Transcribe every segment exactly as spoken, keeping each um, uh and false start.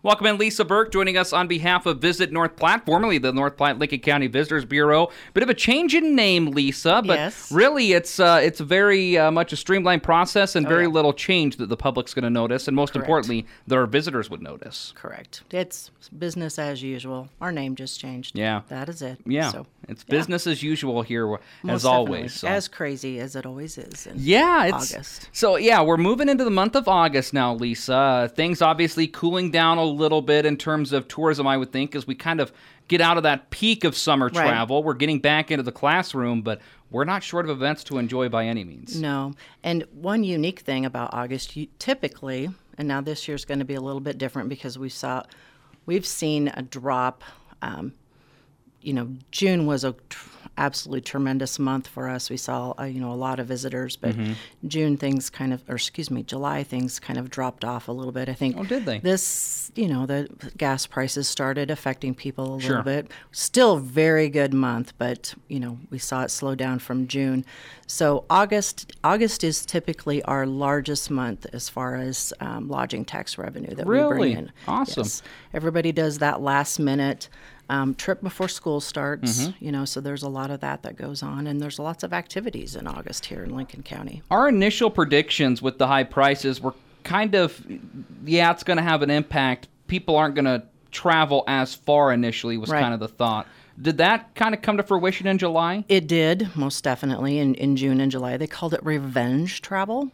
Welcome in, Lisa Burke, joining us on behalf of Visit North Platte, formerly the North Platte Lincoln County Visitors Bureau. Bit of a change in name, Lisa, but yes. really it's uh, it's very uh, much a streamlined process and oh, very yeah. little change that the public's going to notice, and most Correct. importantly, that our visitors would notice. Correct. It's business as usual. Our name just changed. Yeah. That is it. Yeah. So, it's yeah. business as usual here, Most as definitely. always. So. As crazy as it always is in yeah, it's, August. So, yeah, we're moving into the month of August now, Lisa. Uh, things obviously cooling down a little bit in terms of tourism, I would think, as we kind of get out of that peak of summer Right. travel. We're getting back into the classroom, but we're not short of events to enjoy by any means. No. And one unique thing about August, you typically, and now this year's going to be a little bit different because we saw, we've seen a drop. Um, you know, June was a tr- absolutely tremendous month for us. We saw, uh, you know, a lot of visitors, but Mm-hmm. June things kind of, or excuse me, July things kind of dropped off a little bit. I think. Oh, did they? This, you know, the gas prices started affecting people a Sure. little bit. Still very good month, but, you know, we saw it slow down from June. So August, August is typically our largest month as far as um, lodging tax revenue that we Really? bring in. Awesome. Yes. Everybody does that last minute um, trip before school starts, Mm-hmm. you know, so there's a lot of that that goes on, and there's lots of activities in August here in Lincoln County. Our initial predictions with the high prices were kind of, yeah, it's going to have an impact. People aren't going to travel as far initially was Right. kind of the thought. Did that kind of come to fruition in July? It did, most definitely, in, in June and July. They called it revenge travel.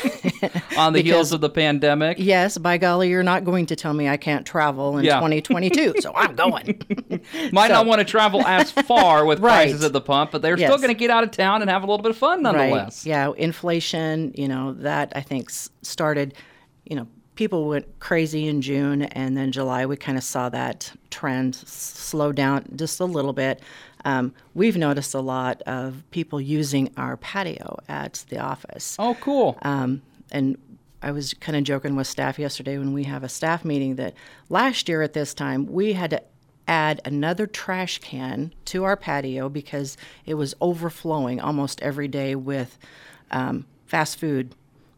On the heels Because- of the pandemic? Yes, by golly, you're not going to tell me I can't travel in Yeah. twenty twenty-two, so I'm going. Might So- not want to travel as far with Right. prices at the pump, but they're Yes. still going to get out of town and have a little bit of fun nonetheless. Right. Yeah, inflation, you know, that I think s- started, you know, people went crazy in June, and then July we kind of saw that trend s- slow down just a little bit. Um, we've noticed a lot of people using our patio at the office. Oh, cool. Um, and I was kind of joking with staff yesterday when we have a staff meeting that last year at this time we had to add another trash can to our patio because it was overflowing almost every day with um, fast food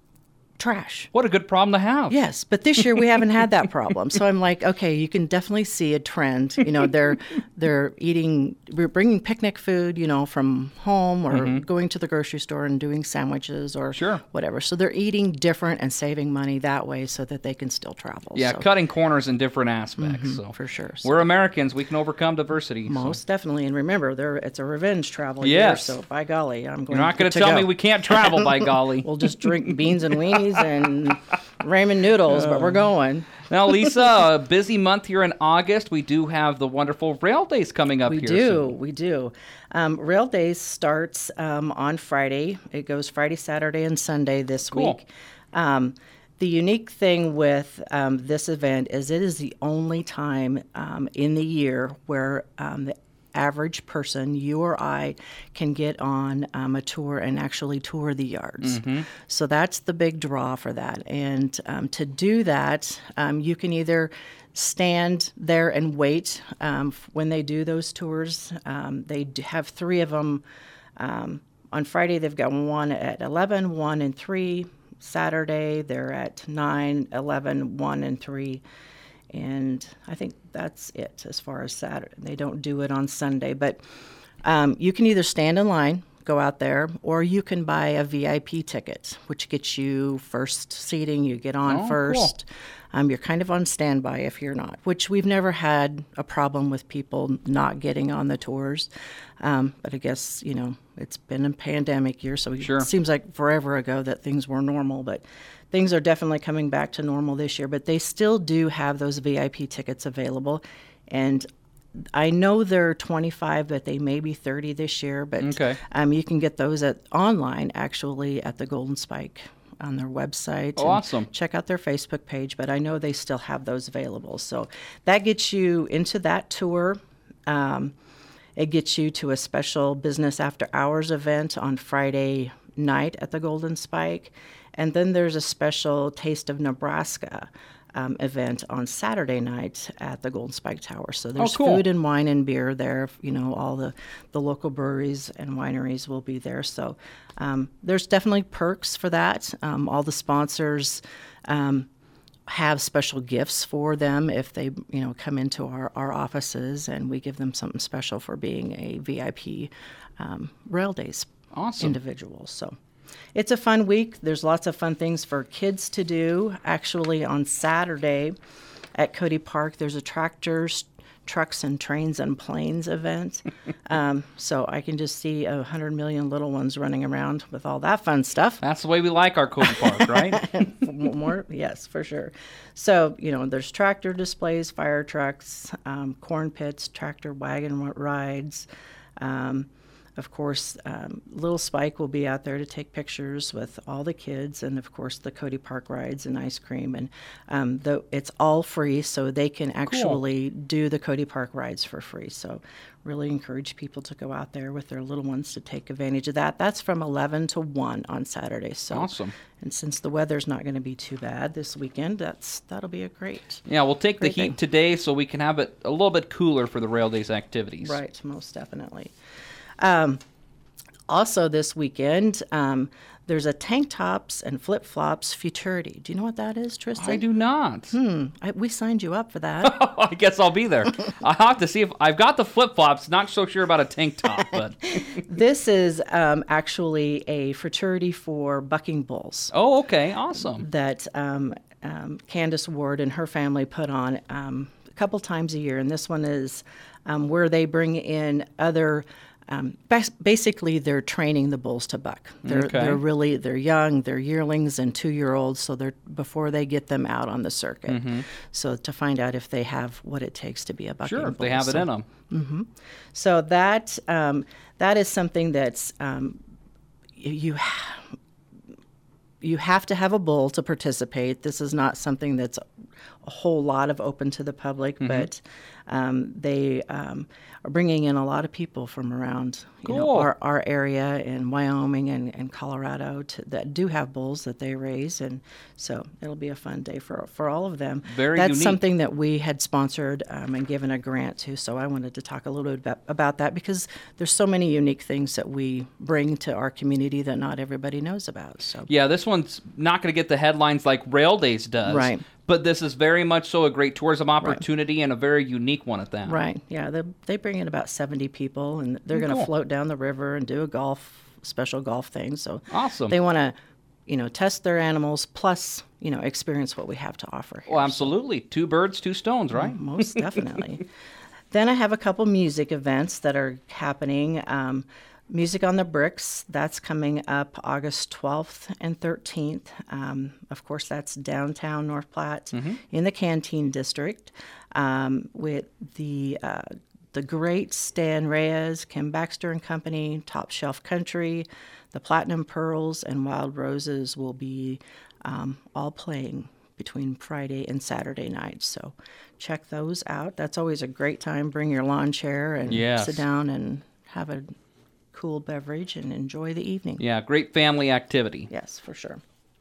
trash. What a good problem to have. Yes, but this year we haven't had that problem. So I'm like, okay, you can definitely see a trend. You know, they're they're eating, we're bringing picnic food, you know, from home or going to the grocery store and doing sandwiches or Sure. whatever. So they're eating different and saving money that way so that they can still travel. Yeah, so, cutting corners in different aspects. So for sure. So we're Americans. We can overcome diversity. so. most definitely. And remember, there it's a revenge travel Yes. year. So by golly, I'm going You're not going to to tell go. me we can't travel, by golly. We'll just drink beans and weenies and ramen noodles, but we're going. Now, Lisa, a busy month here in August. We do have the wonderful Rail Days coming up We here do, soon. we do. Um, Rail Days starts um, on Friday. It goes Friday, Saturday, and Sunday this Cool. week. Um, the unique thing with um, this event is it is the only time um, in the year where um, the average person, you or I, can get on um, a tour and actually tour the yards. So that's the big draw for that. And um, to do that, um, you can either stand there and wait um, f- when they do those tours. Um, they d- have three of them. Um, on Friday, they've got one at eleven, one and three. Saturday, they're at nine, eleven, one and three. And I think that's it as far as Saturday. They don't do it on Sunday. But um, you can either stand in line, go out there, or you can buy a V I P ticket, which gets you first seating. You get on Oh, cool. first. Um, you're kind of on standby if you're not, which we've never had a problem with people not getting on the tours. Um, but I guess, you know, it's been a pandemic year, so Sure. it seems like forever ago that things were normal. But things are definitely coming back to normal this year. But they still do have those V I P tickets available. And I know they're twenty-five, but they may be thirty this year. But Okay. um, you can get those at online, actually, at the Golden Spike on their website. Oh, and awesome. Check out their Facebook page, but I know they still have those available. So that gets you into that tour. Um, it gets you to a special business after hours event on Friday night at the Golden Spike. And then there's a special Taste of Nebraska um, event on Saturday night at the Golden Spike Tower. So there's cool. food and wine and beer there. You know, all the, the local breweries and wineries will be there. So um, there's definitely perks for that. Um, all the sponsors um, have special gifts for them if they, you know, come into our, our offices, and we give them something special for being a V I P um, Rail Days Awesome. individual. So it's a fun week. There's lots of fun things for kids to do. Actually, on Saturday at Cody Park, there's a tractors, trucks, and trains and planes event. um, so I can just see a hundred million little ones running around with all that fun stuff. That's the way we like our Cody Park, right? More, yes, for sure. So, you know, there's tractor displays, fire trucks, um, corn pits, tractor wagon rides. Um, Of course, um, Little Spike will be out there to take pictures with all the kids, and of course the Cody Park rides and ice cream, and um, the, it's all free, so they can actually cool. do the Cody Park rides for free. So, really encourage people to go out there with their little ones to take advantage of that. That's from eleven to one on Saturday. So, awesome. And since the weather's not going to be too bad this weekend, that's that'll be a great. Yeah, we'll take the heat thing. today so we can have it a little bit cooler for the Rail Days activities. Right, most definitely. Um, also this weekend, um, there's a tank tops and flip flops futurity. Do you know what that is, Tristan? I do not. Hmm. I, we signed you up for that. I guess I'll be there. I'll have to see if I've got the flip flops. Not so sure about a tank top, but this is um, actually a fraternity for bucking bulls. Oh, okay, awesome. That um, um, Candace Ward and her family put on um, a couple times a year, and this one is um, where they bring in other. Um, bas- basically, they're training the bulls to buck. They're Okay. they're really they're young, they're yearlings and two year olds, so they're before they get them out on the circuit. Mm-hmm. So to find out if they have what it takes to be a bucking Sure, bull. if they have it so, in them. Mm-hmm. So that um, that is something that's um, you. You have to have a bull to participate. This is not something that's a whole lot of open to the public, mm-hmm. but um, they um, are bringing in a lot of people from around you cool. know, our, our area in Wyoming and, and Colorado to, that do have bulls that they raise, and so it'll be a fun day for for all of them. Very That's unique. something that we had sponsored um, and given a grant to, so I wanted to talk a little bit about, about that because there's so many unique things that we bring to our community that not everybody knows about. So yeah, this one's not going to get the headlines like Rail Days does. Right. But this is very much so a great tourism opportunity right. and a very unique one at that. Right. Yeah. They they bring in about seventy people, and they're going to cool. float down the river and do a golf special golf thing. So awesome. They want to, you know, test their animals plus you know experience what we have to offer here. Well, absolutely. So. Two birds, two stones, right? Mm, most definitely. Then I have a couple music events that are happening. Um, Music on the Bricks, that's coming up August twelfth and thirteenth. Um, of course, that's downtown North Platte mm-hmm. in the Canteen District um, with the uh, the great Stan Reyes, Kim Baxter and Company, Top Shelf Country, the Platinum Pearls, and Wild Roses will be um, all playing between Friday and Saturday nights. So check those out. That's always a great time. Bring your lawn chair and yes. sit down and have a cool beverage and enjoy the evening. Yeah, great family activity. Yes, for sure.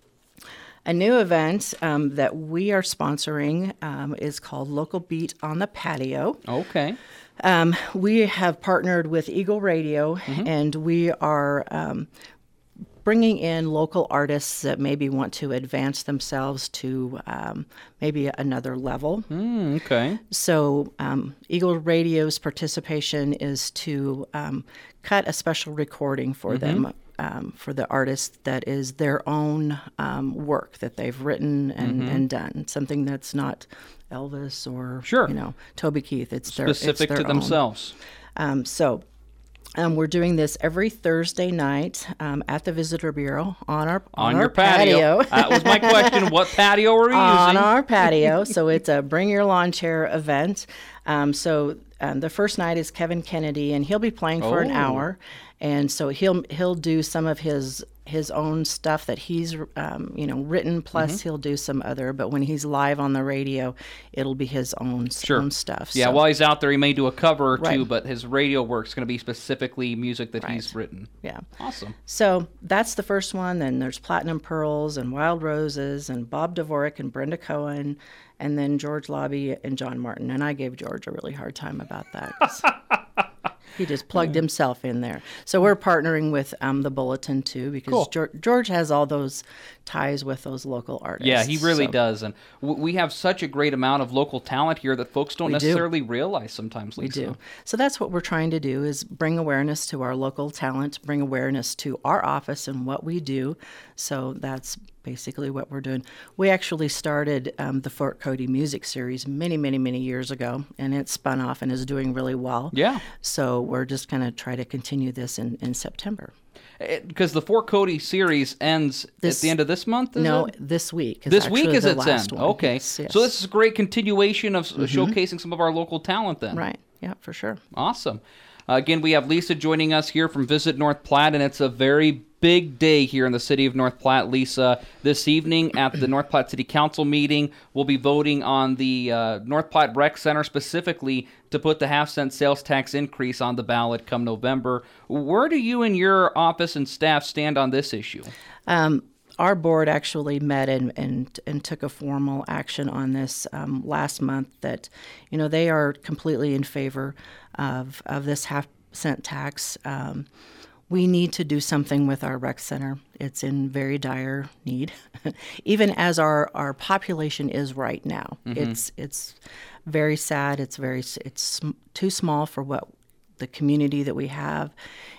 A new event um, that we are sponsoring um, is called Local Beat on the Patio. Okay. Um, we have partnered with Eagle Radio, mm-hmm. and we are um, bringing in local artists that maybe want to advance themselves to um, maybe another level. Mm, okay. So um, Eagle Radio's participation is to um, cut a special recording for mm-hmm. them, um, for the artist that is their own um, work that they've written and, mm-hmm. and done, something that's not Elvis or sure. you know Toby Keith. It's their, specific it's their to own. themselves. Um, so um, we're doing this every Thursday night um, at the Visitor Bureau on our on, on our your patio. patio. That was my question. What patio are we on using? On our patio. So it's a Bring Your Lawn Chair event. Um, so um, the first night is Kevin Kennedy, and he'll be playing for oh. an hour. And so he'll he'll do some of his his own stuff that he's um, you know written. Plus mm-hmm. he'll do some other. But when he's live on the radio, it'll be his own sure. own stuff. Yeah, so. while he's out there, he may do a cover or right. two, but his radio work's going to be specifically music that right. he's written. Yeah, awesome. So that's the first one. Then there's Platinum Pearls and Wild Roses and Bob Dvorak and Brenda Cohen, and then George Lobby and John Martin. And I gave George a really hard time about that. He just plugged himself in there. So we're partnering with um, the Bulletin, too, because Cool. George, George has all those ties with those local artists. Yeah, he really so. does. And w- we have such a great amount of local talent here that folks don't We do. necessarily realize sometimes, Lisa. We do. So that's what we're trying to do, is bring awareness to our local talent, bring awareness to our office and what we do. So that's basically what we're doing. We actually started um, the Fort Cody Music Series many, many, many years ago, and it spun off and is doing really well. Yeah. So we're just going to try to continue this in, in September. Because the Fort Cody series ends This- at the end of this month, is no, it? this week. Is This week actually is the its last end. one. Okay. Yes, yes. So this is a great continuation of s showcasing some of our local talent then. Right. Yeah, for sure. Awesome. Uh, again, we have Lisa joining us here from Visit North Platte, and it's a very big day here in the city of North Platte, Lisa. This evening at the North Platte City Council meeting, we'll be voting on the uh, North Platte Rec Center specifically to put the half-cent sales tax increase on the ballot come November. Where do you and your office and staff stand on this issue? Um, our board actually met and, and, and took a formal action on this um, last month that, you know, they are completely in favor of, of this half cent tax. Um, we need to do something with our rec center. It's in very dire need, even as our, our population is right now. Mm-hmm. It's it's very sad. It's very it's sm- too small for what the community that we have,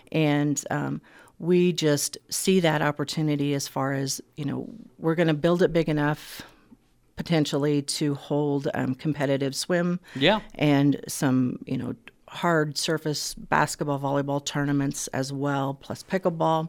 and um, we just see that opportunity as far as, you know, we're going to build it big enough potentially to hold um, competitive swim Yeah. and some, you know, hard surface basketball, volleyball tournaments as well, plus pickleball.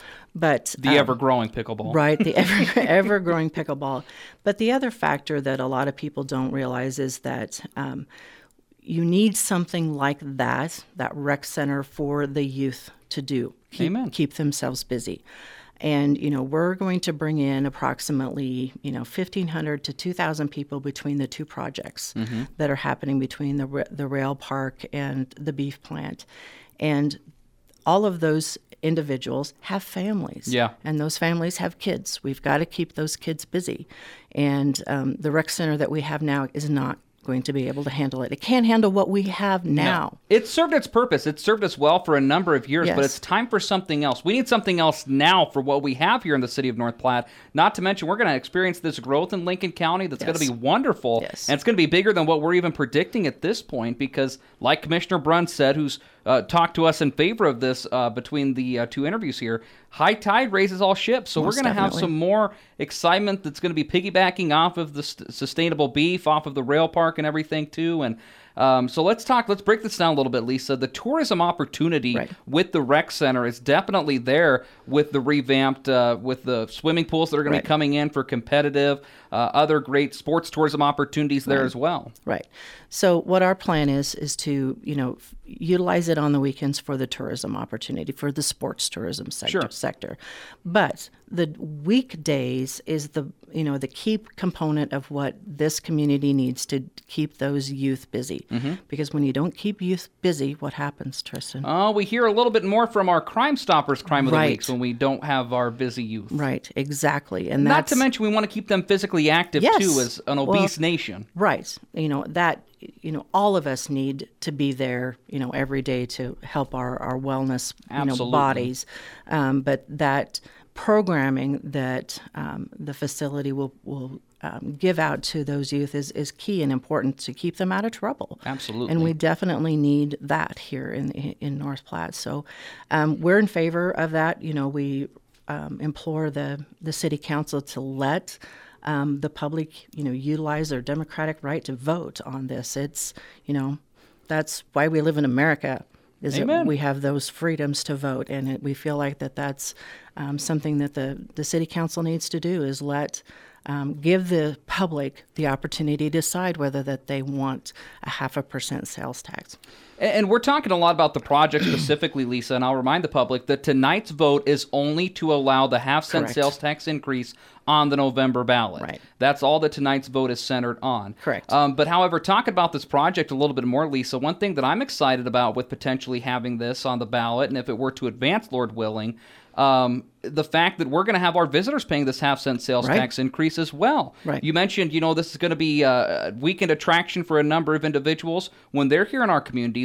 But The um, ever-growing pickleball. Right, the ever ever growing pickleball. But the other factor that a lot of people don't realize is that um, you need something like that, that rec center for the youth to do. Keep, Amen. Keep themselves busy. And, you know, we're going to bring in approximately, you know, fifteen hundred to two thousand people between the two projects mm-hmm. that are happening between the the rail park and the beef plant. And all of those individuals have families. Yeah. And those families have kids. We've got to keep those kids busy. And um, the rec center that we have now is not going to be able to handle it. It can't handle what we have now. No. It served its purpose. It served us well for a number of years, Yes. but it's time for something else. We need something else now for what we have here in the city of North Platte. Not to mention, we're going to experience this growth in Lincoln County that's Yes. going to be wonderful. Yes. And it's going to be bigger than what we're even predicting at this point because, like Commissioner Brunn said, who's uh, talked to us in favor of this uh, between the uh, two interviews here, high tide raises all ships. So Most we're going to have definitely. some more excitement that's going to be piggybacking off of the st- sustainable beef, off of the rail park and everything too. And um, so let's talk, let's break this down a little bit, Lisa. The tourism opportunity Right. with the rec center is definitely there with the revamped, uh, with the swimming pools that are going Right. to be coming in for competitive, uh, other great sports tourism opportunities there Right. as well. Right. So what our plan is is to, you know, f- utilize it on the weekends for the tourism opportunity, for the sports tourism sector. Sure. sector. But the weekdays is the, you know, the key component of what this community needs to keep those youth busy. Mm-hmm. Because when you don't keep youth busy, what happens, Tristan? Oh, we hear a little bit more from our Crime Stoppers Crime of the Right. Weeks when we don't have our busy youth. Right, exactly. And Not that's to mention we want to keep them physically active Yes. too as an Well, obese nation. Right. You know, that, you know, all of us need to be there, you know, every day to help our, our wellness, you know, Absolutely. bodies. Um, but that programming that um, the facility will, will um, give out to those youth is, is key and important to keep them out of trouble. Absolutely. And we definitely need that here in, in North Platte. So um, we're in favor of that. You know, we um, implore the, the city council to let Um, the public, you know, utilize their democratic right to vote on this. It's, you know, that's why we live in America, is Amen. that we have those freedoms to vote, and it, we feel like that that's um, something that the, the city council needs to do is let, um, give the public the opportunity to decide whether that they want a half a percent sales tax. And we're talking a lot about the project specifically, Lisa, and I'll remind the public that tonight's vote is only to allow the half-cent Correct. sales tax increase on the November ballot. Right. That's all that tonight's vote is centered on. Correct. Um, but however, talking about this project a little bit more, Lisa, one thing that I'm excited about with potentially having this on the ballot, and if it were to advance, Lord willing, um, the fact that we're going to have our visitors paying this half-cent sales Right. tax increase as well. Right. You mentioned, you know, this is going to be a weekend attraction for a number of individuals. When they're here in our community,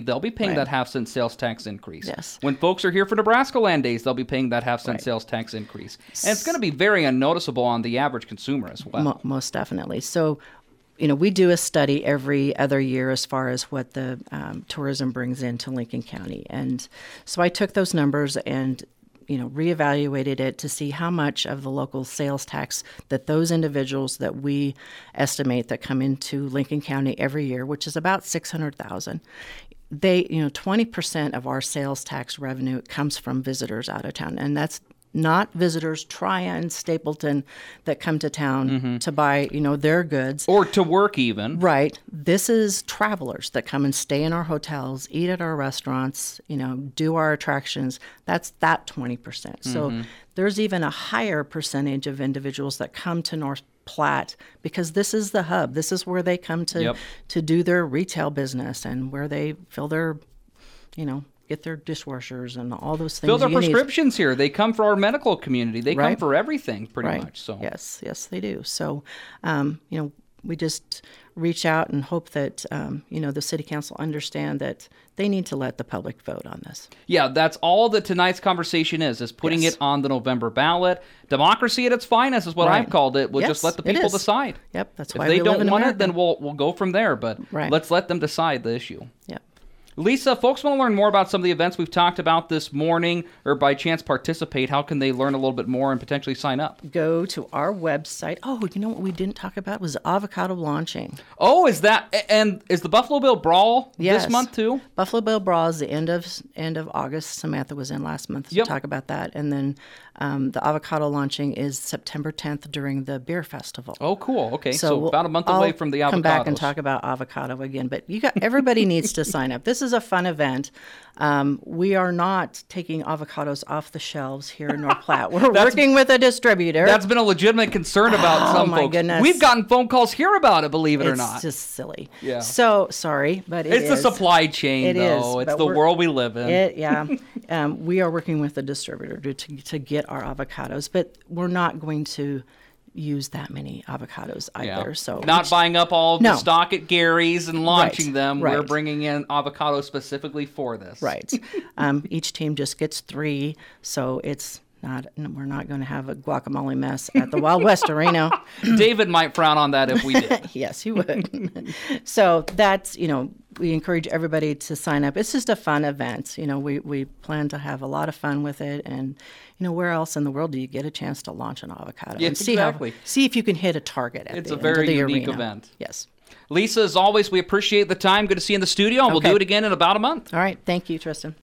they'll be paying Right. that half cent sales tax increase. Yes. When folks are here for Nebraska Land Days, they'll be paying that half cent Right. sales tax increase. And it's going to be very unnoticeable on the average consumer as well. Mo- most definitely. So, you know, we do a study every other year as far as what the um, tourism brings into Lincoln County. And so I took those numbers and, you know, reevaluated it to see how much of the local sales tax that those individuals that we estimate that come into Lincoln County every year, which is about six hundred thousand, they, you know, twenty percent of our sales tax revenue comes from visitors out of town. And that's not visitors, Tryon, Stapleton, that come to town Mm-hmm. to buy, you know, their goods. Or to work even. Right. This is travelers that come and stay in our hotels, eat at our restaurants, you know, do our attractions. That's that twenty percent. So Mm-hmm. there's even a higher percentage of individuals that come to North Platte because this is the hub. This is where they come to Yep. to do their retail business and where they fill their, you know, get their dishwashers and all those things. Fill their you need. prescriptions here. They come for our medical community. They come Right. for everything pretty Right. much. So Yes, yes, they do. So, um, you know, we just reach out and hope that, um, you know, the city council understand that they need to let the public vote on this. yeah, that's all that tonight's conversation is, is putting Yes. it on the November ballot. Democracy at its finest is what Right. I've called it. We'll Yes, just let the it people is. decide. Yep, that's If why they we live don't in want America. it, then we'll we'll go from there. But Right. let's let them decide the issue. Yep. Lisa, folks want to learn more about some of the events we've talked about this morning, or by chance participate. How can they learn a little bit more and potentially sign up? Go to our website. Oh, you know what we didn't talk about was avocado launching. Oh, is that and is the Buffalo Bill Brawl Yes. this month too? Buffalo Bill Brawl is the end of end of August. Samantha was in last month to Yep. talk about that, and then um, the avocado launching is September tenth during the beer festival. Oh, cool. Okay, so, we'll- about a month I'll away from the avocados. Come back and talk about avocado again, but you got everybody needs to sign up. This is a fun event. Um, we are not taking avocados off the shelves here in North Platte. We're working with a distributor. That's been a legitimate concern about Oh, some my folks. goodness. We've gotten phone calls here about it, believe it or it's not. just silly. Yeah. So sorry, but it It's the is. supply chain, It is, though. It's but the we're- world we live in. It, yeah. um, we are working with a distributor to, to to get our avocados, but we're not going to use that many avocados either. Yeah. So not each- buying up all of No. the stock at Gary's and launching Right, them. We're right. bringing in avocados specifically for this. Right. um, each team just gets three, so it's not. We're not going to have a guacamole mess at the Wild West Arena. David might frown on that if we did. Yes, you would. So that's, you know, we encourage everybody to sign up. It's just a fun event. You know, we, we plan to have a lot of fun with it. And, you know, where else in the world do you get a chance to launch an avocado? Yeah, and see exactly. How, see if you can hit a target at It's the a end very of the unique arena. event. Yes. Lisa, as always, we appreciate the time. Good to see you in the studio, and we'll Okay. do it again in about a month. All right. Thank you, Tristan.